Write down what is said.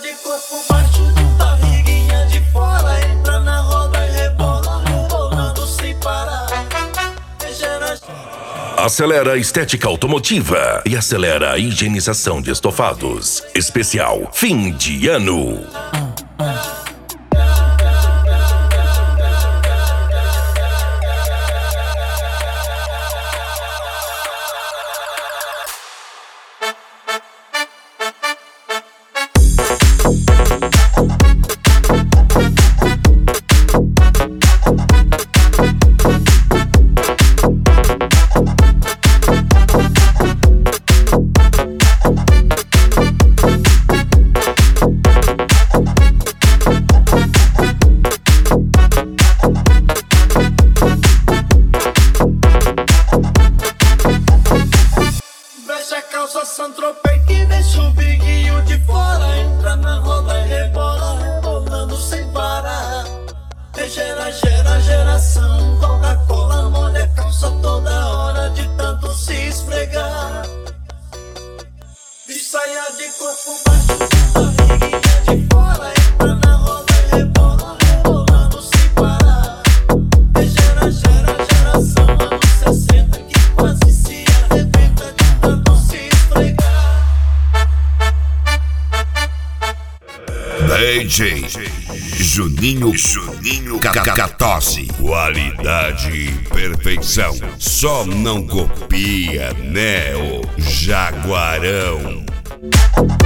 de corpo baixo, barriguinha de fora, entra na roda e rebola, rebolando sem parar. Acelera a estética automotiva e acelera a higienização de estofados. Especial fim de ano. Santropei que deixa o biguinho de fora, entra na roda e rebola, rebolando sem parar. Geração, Coca-Cola molha a calça toda hora de tanto se esfregar. De saia de corpo baixo, barriguinha de fora, entra na roda e rebola, rebolando sem parar. Geração, anos 60 que quase se arrebenta de tanto se esfregar. DJ Juninho Cacatosse. Qualidade e perfeição. Só não copia, né, o Jaguarão.